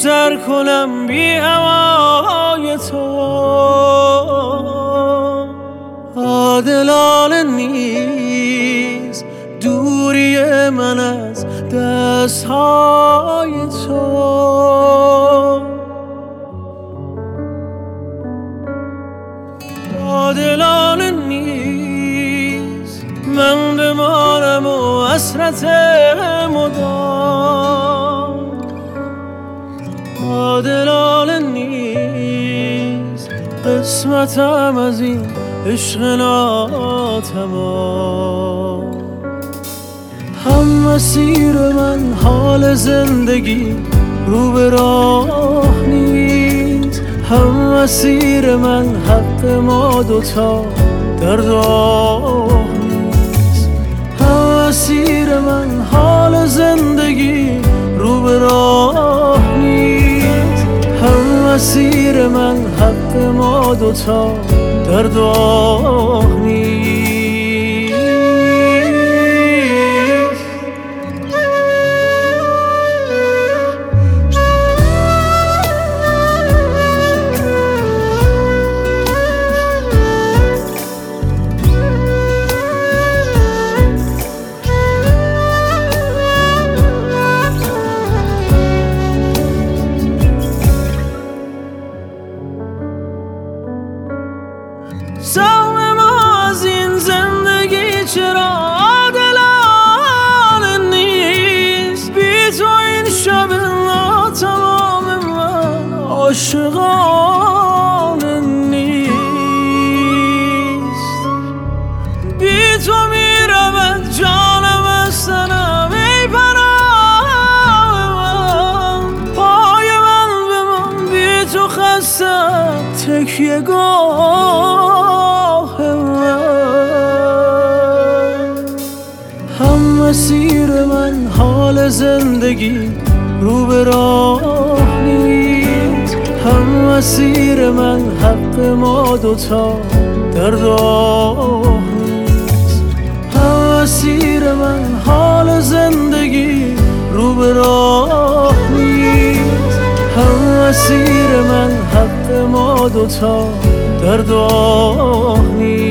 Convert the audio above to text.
سر کنم بی هوای تو. عادلانه نیست دوری من از دستهای تو. عادلانه نیست من بمانم و حسرت مدام. عادلانه نیست قسمتم از این عشق ناتمام. هم مسیر من حال زندگی رو به راه نیست، هم مسیر من حق ما دوتا در راه نیست. هم مسیر من حال زندگی رو به راه نیست، هم مسیر من حق ما دوتا در راه نیست. سهم ما از این زندگی چرا عادلانه نیست؟ بی تو این شب ناتمام من عاشقانه نیست. بی تو میرود جانم از تنم ای پناه من. پای من بمان بی تو خستم تکیه گاه من. هم مسیر من حال زندگی رو به راه نیست، هم مسیر من حق ما دوتا در راه نیست. هم مسیر من حال زندگی رو به راه نیست، هم مسیر من حق ما دوتا در راه نیست.